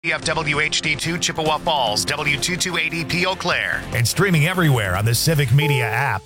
WFWHD2 Chippewa Falls, W228EP Eau Claire. And streaming everywhere on the Civic Media app.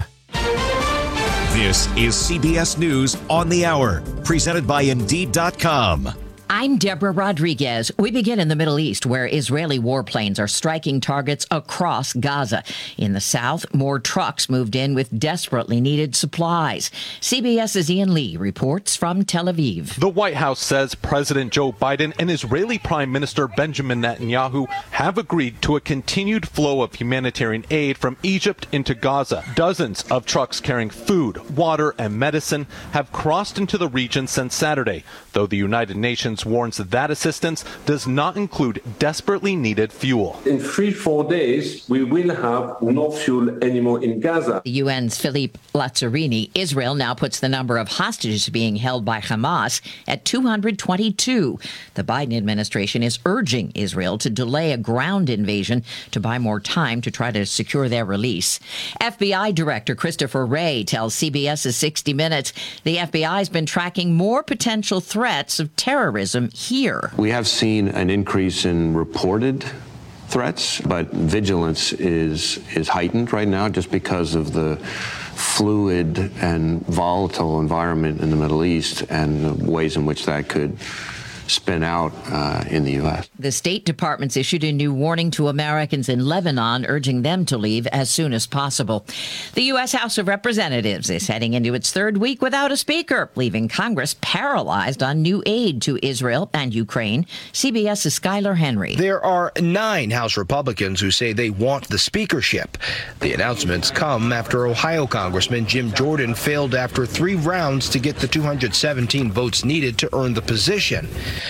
This is CBS News on the Hour, presented by Indeed.com. I'm Deborah Rodriguez. We begin in the Middle East, where Israeli warplanes are striking targets across Gaza. In the south, more trucks moved in with desperately needed supplies. CBS's Ian Lee reports from Tel Aviv. The White House says President Joe Biden and Israeli Prime Minister Benjamin Netanyahu have agreed to a continued flow of humanitarian aid from Egypt into Gaza. Dozens of trucks carrying food, water, and medicine have crossed into the region since Saturday, though the United Nations warns that assistance does not include desperately needed fuel. In 3-4 days, we will have no fuel anymore in Gaza. The UN's Philippe Lazzarini. Israel now puts the number of hostages being held by Hamas at 222. The Biden administration is urging Israel to delay a ground invasion to buy more time to try to secure their release. FBI Director Christopher Wray tells CBS's 60 Minutes the FBI's been tracking more potential threats of terrorism here. We have seen an increase in reported threats, but vigilance is heightened right now just because of the fluid and volatile environment in the Middle East and the ways in which that could spin out in the U.S. The State Department's issued a new warning to Americans in Lebanon, urging them to leave as soon as possible. The U.S. House of Representatives is heading into its third week without a speaker, leaving Congress paralyzed on new aid to Israel and Ukraine. CBS's Skylar Henry. There are 9 House Republicans who say they want the speakership. The announcements come after Ohio Congressman Jim Jordan failed after 3 rounds to get the 217 votes needed to earn the position.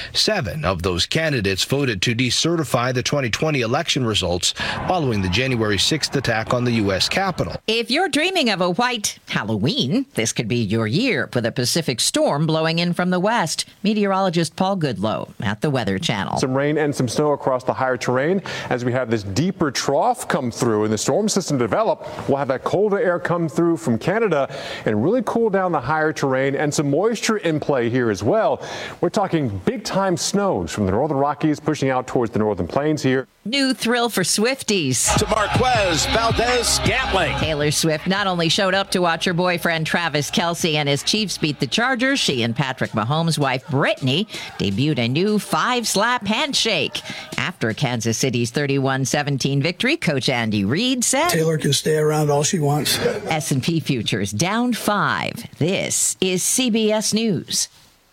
7 of those candidates voted to decertify the 2020 election results following the January 6th attack on the U.S. Capitol. If you're dreaming of a white Halloween, this could be your year with a Pacific storm blowing in from the west. Meteorologist Paul Goodloe at the Weather Channel. Some rain and some snow across the higher terrain as we have this deeper trough come through and the storm system develop. We'll have that colder air come through from Canada and really cool down the higher terrain and some moisture in play here as well. We're talking big-time snows from the northern Rockies pushing out towards the northern plains here. New thrill for Swifties. To Marquez Valdez-Scantling. Taylor Swift not only showed up to watch her boyfriend Travis Kelce and his Chiefs beat the Chargers, she and Patrick Mahomes' wife Brittany debuted a new 5-slap handshake. After Kansas City's 31-17 victory, Coach Andy Reid said, Taylor can stay around all she wants. S&P futures down 5. This is CBS News.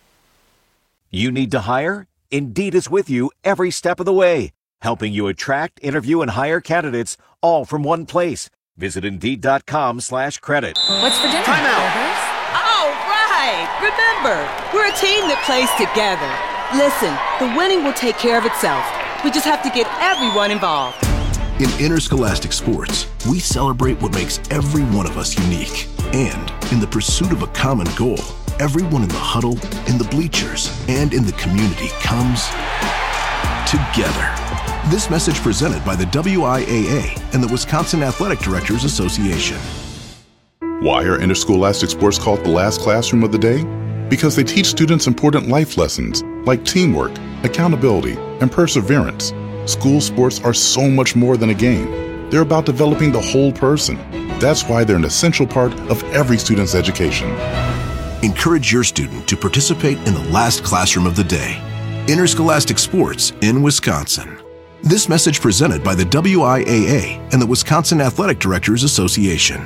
You need to hire? Indeed is with you every step of the way, helping you attract, interview, and hire candidates all from one place. Visit Indeed.com/credit. What's for dinner? Time out. Oh, right. Remember, we're a team that plays together. Listen, the winning will take care of itself. We just have to get everyone involved. In Interscholastic Sports, we celebrate what makes every one of us unique. And in the pursuit of a common goal, everyone in the huddle, in the bleachers, and in the community comes together. This message presented by the WIAA and the Wisconsin Athletic Directors Association. Why are Interscholastic Sports called the last classroom of the day? Because they teach students important life lessons like teamwork, accountability, and perseverance. School sports are so much more than a game. They're about developing the whole person. That's why they're an essential part of every student's education. Encourage your student to participate in the last classroom of the day. Interscholastic Sports in Wisconsin. This message presented by the WIAA and the Wisconsin Athletic Directors Association.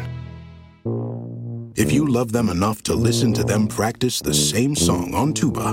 If you love them enough to listen to them practice the same song on tuba,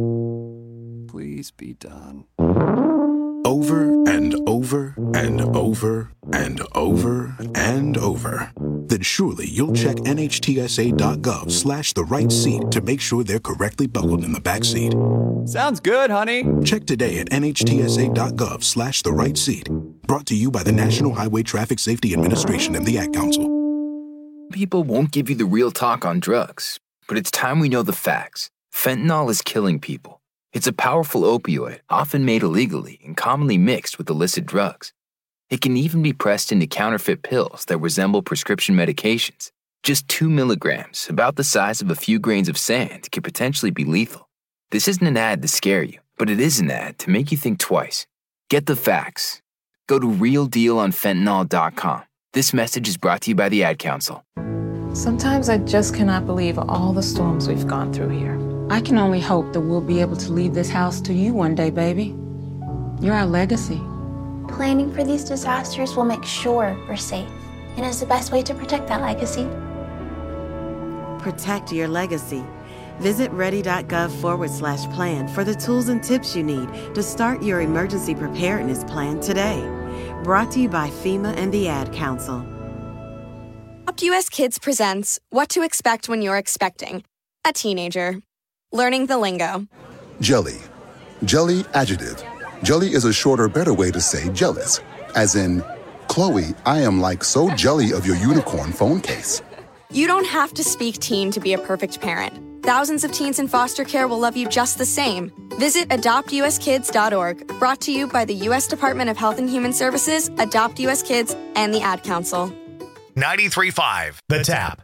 please be done. Over and over and over and over and over, then surely you'll check NHTSA.gov/the right seat to make sure they're correctly buckled in the back seat. Sounds good, honey. Check today at NHTSA.gov/the right seat. Brought to you by the National Highway Traffic Safety Administration and the Ad Council. People won't give you the real talk on drugs, but it's time we know the facts. Fentanyl is killing people. It's a powerful opioid, often made illegally and commonly mixed with illicit drugs. It can even be pressed into counterfeit pills that resemble prescription medications. Just 2 milligrams, about the size of a few grains of sand, can potentially be lethal. This isn't an ad to scare you, but it is an ad to make you think twice. Get the facts. Go to realdealonfentanyl.com. This message is brought to you by the Ad Council. Sometimes I just cannot believe all the storms we've gone through here. I can only hope that we'll be able to leave this house to you one day, baby. You're our legacy. Planning for these disasters will make sure we're safe and is the best way to protect that legacy. Protect your legacy. Visit ready.gov/plan for the tools and tips you need to start your emergency preparedness plan today. Brought to you by FEMA and the Ad Council. Adopt US Kids presents What to Expect When You're Expecting a Teenager. Learning the lingo. Jelly. Jelly adjective. Jelly is a shorter, better way to say jealous. As in, Chloe, I am like so jelly of your unicorn phone case. You don't have to speak teen to be a perfect parent. Thousands of teens in foster care will love you just the same. Visit adoptuskids.org, brought to you by the U.S. Department of Health and Human Services, Adopt U.S. Kids, and the Ad Council. 93.5 The Tap.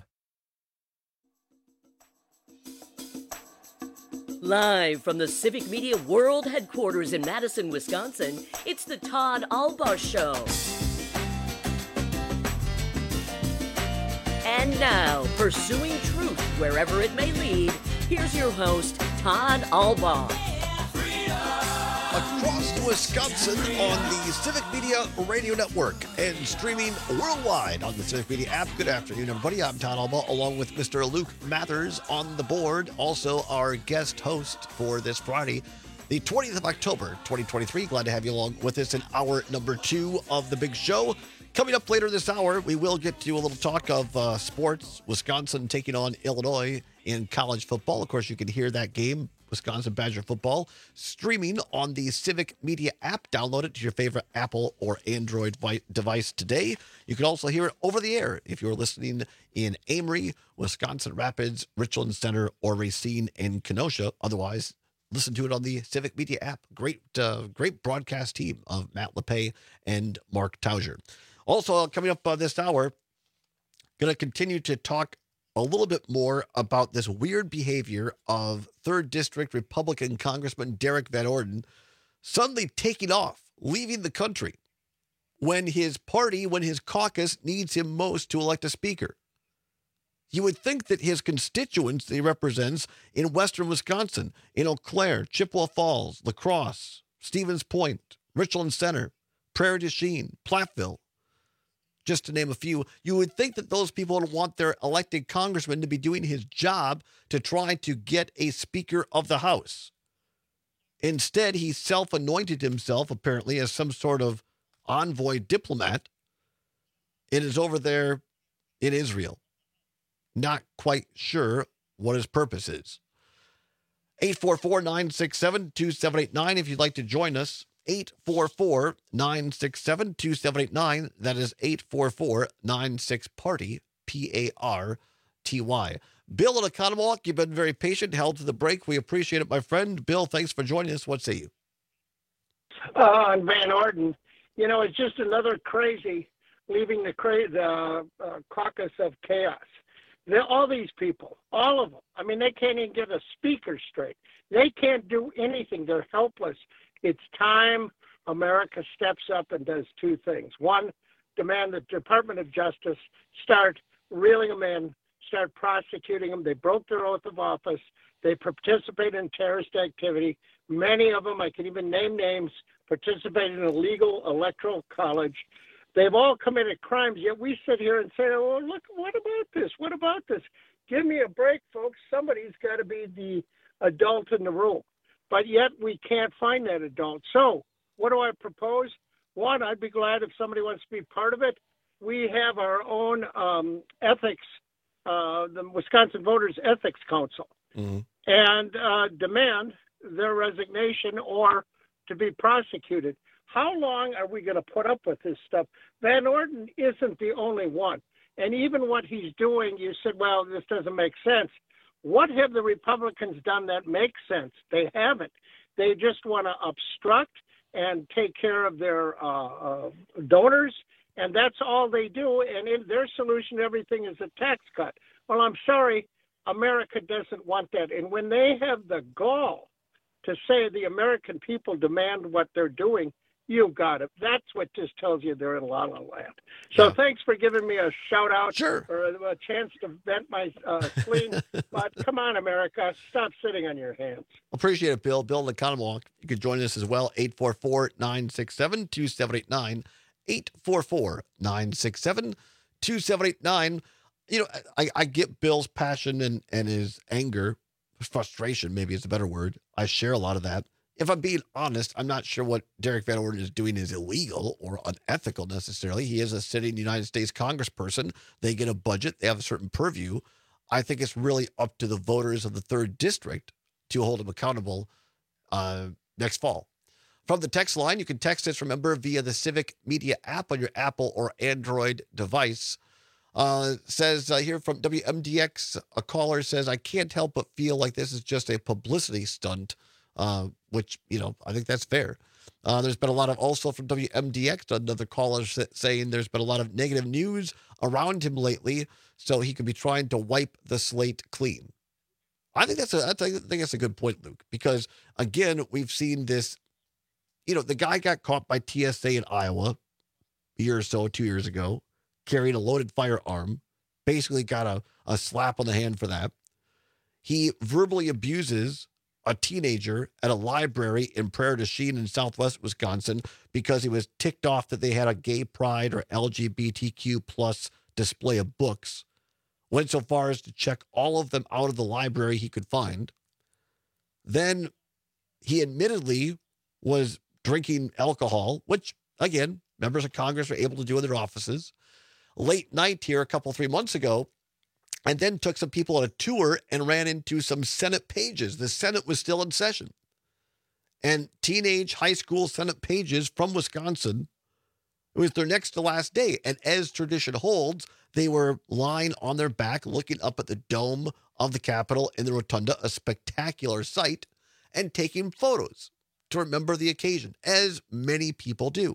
Live from the Civic Media World Headquarters in Madison, Wisconsin, it's the Todd Alba Show. And now, pursuing truth wherever it may lead, here's your host, Todd Alba. Across Wisconsin on the Civic Media Radio Network and streaming worldwide on the Civic Media app. Good afternoon, everybody. I'm Todd Alba, along with Mr. Luke Mathers on the board. Also, our guest host for this Friday, the 20th of October, 2023. Glad to have you along with us in hour number 2 of the big show. Coming up later this hour, we will get to a little talk of sports. Wisconsin taking on Illinois in college football. Of course, you can hear that game, Wisconsin Badger football, streaming on the Civic Media app. Download it to your favorite Apple or Android device today. You can also hear it over the air if you're listening in Amory, Wisconsin Rapids, Richland Center, or Racine and Kenosha. Otherwise, listen to it on the Civic Media app. Great broadcast team of Matt LePay and Mark Tauger. Also, coming up this hour, going to continue to talk a little bit more about this weird behavior of 3rd District Republican Congressman Derek Van Orden suddenly taking off, leaving the country when his caucus needs him most to elect a speaker. You would think that his constituents that he represents in western Wisconsin, in Eau Claire, Chippewa Falls, La Crosse, Stevens Point, Richland Center, Prairie du Chien, Platteville, just to name a few, you would think that those people would want their elected congressman to be doing his job to try to get a Speaker of the House. Instead, he self-anointed himself, apparently, as some sort of envoy diplomat. It is over there in Israel. Not quite sure what his purpose is. 844-967-2789 if you'd like to join us. 844-967-2789. That is 844-96-PARTY, P-A-R-T-Y. Bill in Oconomowoc, you've been very patient, held to the break. We appreciate it, my friend. Bill, thanks for joining us. What say you? On Van Orden, it's just another crazy leaving the caucus of chaos. All these people, all of them, they can't even get a speaker straight. They can't do anything. They're helpless. It's time America steps up and does 2 things. 1, demand the Department of Justice start reeling them in, start prosecuting them. They broke their oath of office. They participate in terrorist activity. Many of them, I can even name names, participated in illegal electoral college. They've all committed crimes, yet we sit here and say, oh, look, what about this? What about this? Give me a break, folks. Somebody's got to be the adult in the room. But yet we can't find that adult. So what do I propose? 1, I'd be glad if somebody wants to be part of it. We have our own ethics, the Wisconsin Voters Ethics Council, and demand their resignation or to be prosecuted. How long are we going to put up with this stuff? Van Orden isn't the only one. And even what he's doing, you said, well, this doesn't make sense. What have the Republicans done that makes sense? They haven't. They just want to obstruct and take care of their donors, and that's all they do. And their solution to everything is a tax cut. Well, I'm sorry, America doesn't want that. And when they have the gall to say the American people demand what they're doing, You got it. That's what just tells you they're in La La Land. So thanks for giving me a shout out or a chance to vent my spleen. But come on, America, stop sitting on your hands. Appreciate it, Bill. Bill in Economwalk. You could join us as well. 844-967-2789. 844-967-2789. You know, I get Bill's passion and his anger, frustration maybe is a better word. I share a lot of that. If I'm being honest, I'm not sure what Derek Van Orden is doing is illegal or unethical necessarily. He is a sitting United States congressperson. They get a budget. They have a certain purview. I think it's really up to the voters of the 3rd District to hold him accountable next fall. From the text line, you can text us, remember, via the Civic Media app on your Apple or Android device. Says here from WMDX, a caller says, I can't help but feel like this is just a publicity stunt. Which, you know, I think that's fair. There's been a lot of, also from WMDX, another caller saying there's been a lot of negative news around him lately, so he could be trying to wipe the slate clean. I think that's a good point, Luke, because again, we've seen this, you know, the guy got caught by TSA in Iowa a year or so, 2 years ago, carrying a loaded firearm, basically got a slap on the hand for that. He verbally abuses a teenager at a library in Prairie du Chien in southwest Wisconsin because he was ticked off that they had a gay pride or LGBTQ plus display of books. Went so far as to check all of them out of the library he could find. Then he admittedly was drinking alcohol, which, again, members of Congress are able to do in their offices. Late night here, 3 months ago, and then took some people on a tour and ran into some Senate pages. The Senate was still in session. And teenage high school Senate pages from Wisconsin, it was their next to last day. And as tradition holds, they were lying on their back, looking up at the dome of the Capitol in the rotunda, a spectacular sight, and taking photos to remember the occasion, as many people do.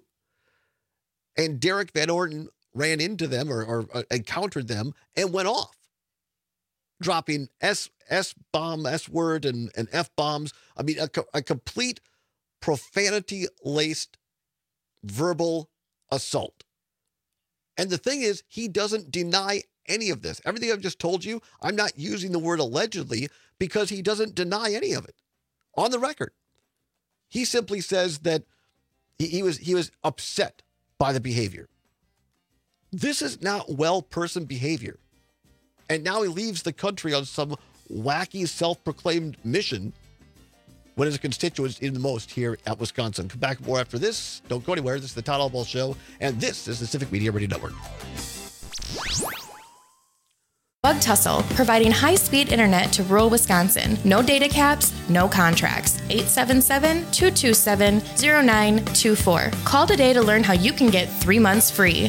And Derek Van Orden ran into them or encountered them and went off, dropping S-bomb, S-word, and F-bombs. I mean, a complete profanity-laced verbal assault. And the thing is, he doesn't deny any of this. Everything I've just told you, I'm not using the word allegedly because he doesn't deny any of it on the record. He simply says that he was upset by the behavior. This is not well-person behavior. And now he leaves the country on some wacky self-proclaimed mission when his constituents need the most here at Wisconsin. Come back more after this. Don't go anywhere. This is the Todd Albaugh Show, and this is the Civic Media Radio Network. Bug Tussle, providing high-speed internet to rural Wisconsin. No data caps, no contracts. 877-227-0924. Call today to learn how you can get 3 months free.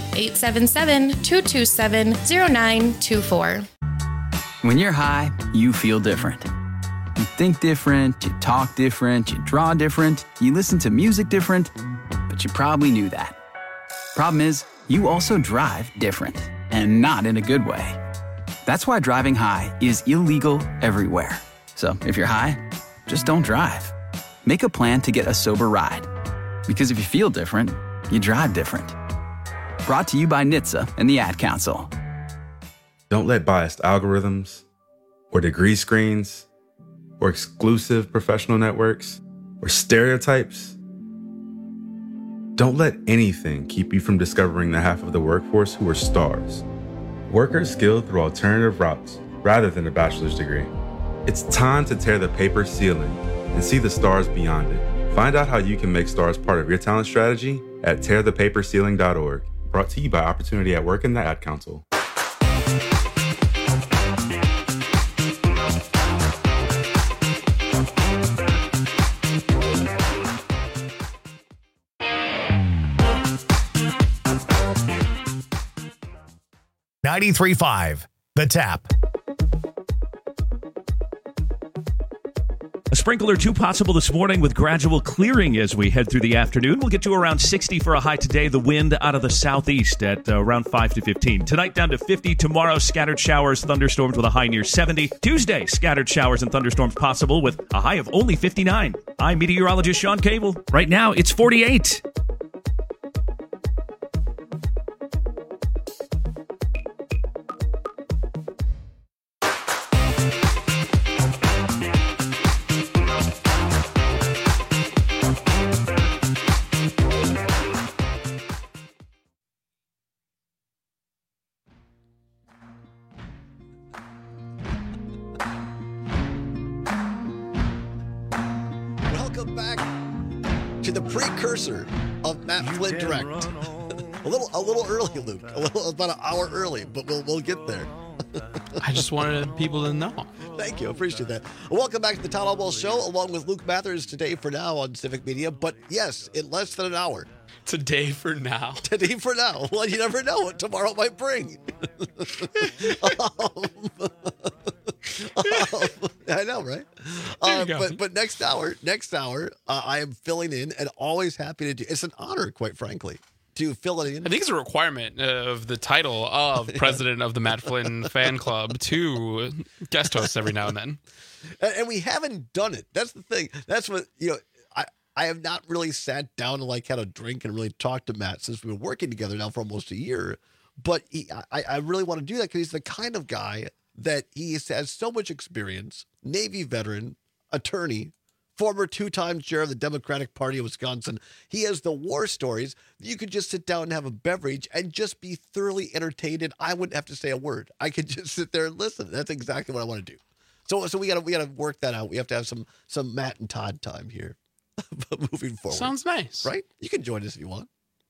877-227-0924. When you're high, you feel different. You think different, you talk different, you draw different, you listen to music different, but you probably knew that. Problem is, you also drive different, and not in a good way. That's why driving high is illegal everywhere. So if you're high, just don't drive. Make a plan to get a sober ride. Because if you feel different, you drive different. Brought to you by NHTSA and the Ad Council. Don't let biased algorithms or degree screens or exclusive professional networks or stereotypes. Don't let anything keep you from discovering the half of the workforce who are stars. Workers skilled through alternative routes rather than a bachelor's degree. It's time to tear the paper ceiling and see the stars beyond it. Find out how you can make stars part of your talent strategy at tearthepaperceiling.org. Brought to you by Opportunity at Work and the Ad Council. .93.5 The Tap. A sprinkle or two possible this morning with gradual clearing as we head through the afternoon. We'll get to around 60 for a high today. The wind out of the southeast at around 5 to 15. Tonight down to 50. Tomorrow, scattered showers, thunderstorms with a high near 70. Tuesday, scattered showers and thunderstorms possible with a high of only 59. I'm meteorologist Sean Cable. Right now, it's 48. precursor of Matt Flynn Direct. a little early, Luke. About an hour early, but we'll get there. I just wanted people to know. Thank you. Appreciate that. Welcome back to the Town Hall Ball Show, along with Luke Mathers today for now on Civic Media. But yes, in less than an hour. Today for now. Today for now. Well, you never know what tomorrow might bring. I know, right? But next hour, I am filling in and always happy to do. It's an honor, quite frankly, to fill it in. I think it's a requirement of the title of president of the Matt Flynn fan club to guest host every now and then. And we haven't done it. That's the thing. That's what, I have not really sat down and had a drink and really talked to Matt since we've been working together now for almost a year. But I really want to do that because he's the kind of guy that he has so much experience, Navy veteran, attorney, former two-time chair of the Democratic Party of Wisconsin. He has the war stories. You could just sit down and have a beverage and just be thoroughly entertained, and I wouldn't have to say a word. I could just sit there and listen. That's exactly what I want to do. So we gotta work that out. We have to have some Matt and Todd time here. Moving forward. Sounds nice. Right? You can join us if you want.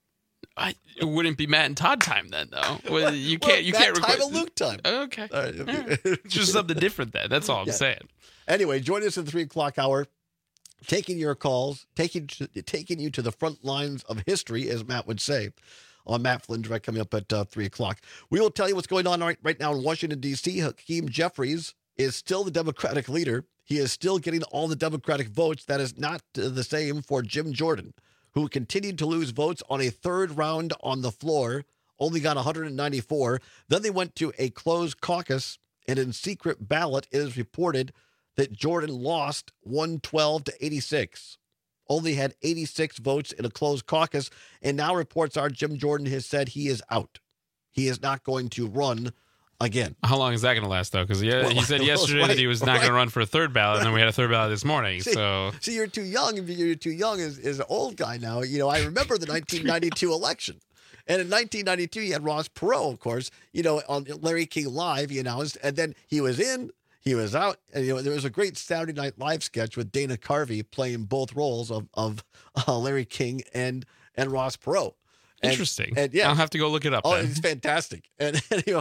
It wouldn't be Matt and Todd time then, though. Well, you can't request time and Luke time. Okay. All right. It's just something different then. That's all I'm saying. Anyway, join us in the 3 o'clock hour, taking your calls, taking you to the front lines of history, as Matt would say, on Matt Flynn Direct coming up at 3 o'clock. We will tell you what's going on right now in Washington, D.C. Hakeem Jeffries is still the Democratic leader. He is still getting all the Democratic votes. That is not the same for Jim Jordan, who continued to lose votes on a third round on the floor, only got 194. Then they went to a closed caucus, and in secret ballot, it is reported that Jordan lost 112 to 86. Only had 86 votes in a closed caucus, and now reports are Jim Jordan has said he is out. He is not going to run again. How long is that going to last, though? Because he said yesterday that he was not going to run for a third ballot, and then we had a third ballot this morning. See, you're too young. You're too young as an old guy now. I remember the 1992 election. And in 1992, you had Ross Perot, of course, on Larry King Live, he announced, and then he was in, he was out. And, there was a great Saturday Night Live sketch with Dana Carvey playing both roles of Larry King and Ross Perot. Interesting. And yeah, I'll have to go look it up. Then. It's fantastic. And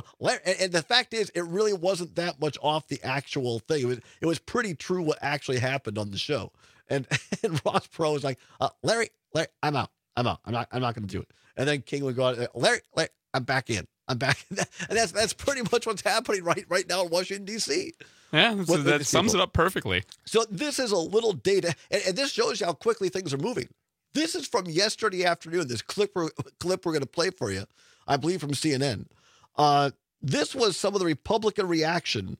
the fact is, it really wasn't that much off the actual thing. It was pretty true what actually happened on the show. And Ross Perot was like, Larry, I'm out. I'm not going to do it. And then King would go out, Larry, I'm back in. I'm back. And that's pretty much what's happening right now in Washington, D.C. Yeah, that sums it up perfectly. So this is a little data, and this shows you how quickly things are moving. This is from yesterday afternoon, this clip we're going to play for you, I believe from CNN. This was some of the Republican reaction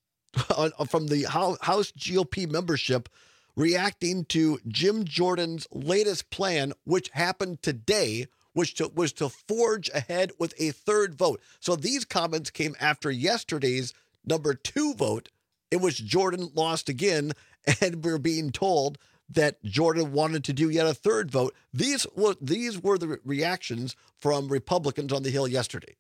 from the House GOP membership reacting to Jim Jordan's latest plan, which happened today, which was to forge ahead with a third vote. So these comments came after yesterday's number 2 vote, in which Jordan lost again, and we're being told that Jordan wanted to do yet a third vote. These were the reactions from Republicans on the Hill yesterday.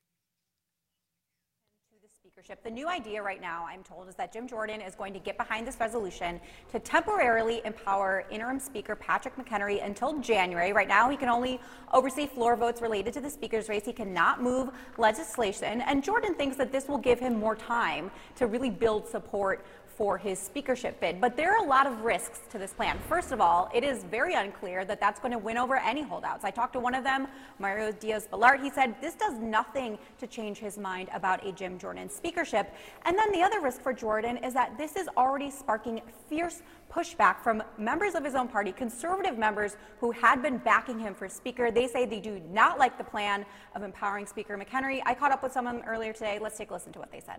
The new idea right now, I'm told, is that Jim Jordan is going to get behind this resolution to temporarily empower interim Speaker Patrick McHenry until January. Right now, he can only oversee floor votes related to the Speaker's race. He cannot move legislation. And Jordan thinks that this will give him more time to really build support for his speakership bid. But there are a lot of risks to this plan. First of all, it is very unclear that that's going to win over any holdouts. I talked to one of them, Mario Diaz-Balart. He said this does nothing to change his mind about a Jim Jordan speakership. And then the other risk for Jordan is that this is already sparking fierce pushback from members of his own party, conservative members who had been backing him for speaker. They say they do not like the plan of empowering Speaker McHenry. I caught up with some of them earlier today. Let's take a listen to what they said.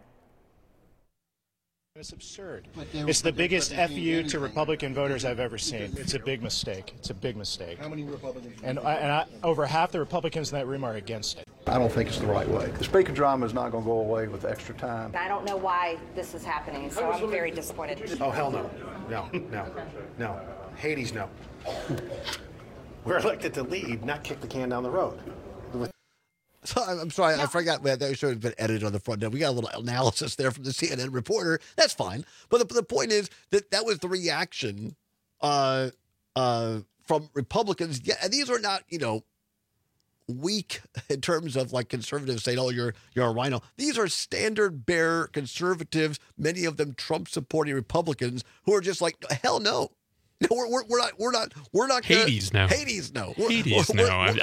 It's absurd. It's the biggest FU to Republican voters I've ever seen. It's a big mistake. It's a big mistake. How many Republicans? And over half the Republicans in that room are against it. I don't think it's the right way. The speaker drama is not going to go away with extra time. I don't know why this is happening, so I'm very disappointed. Oh, hell no. No. Hades, no. We're elected to lead, not kick the can down the road. So I'm sorry, I forgot that should have been edited on the front end. We got a little analysis there from the CNN reporter. That's fine. But the point is that was the reaction from from Republicans. Yeah, and these are not, weak in terms of like conservatives saying, "Oh, you're a rhino." These are standard bearer conservatives, many of them Trump supporting Republicans who are just like, "Hell no." No, we're not. Hades no. Hades no. Hades no.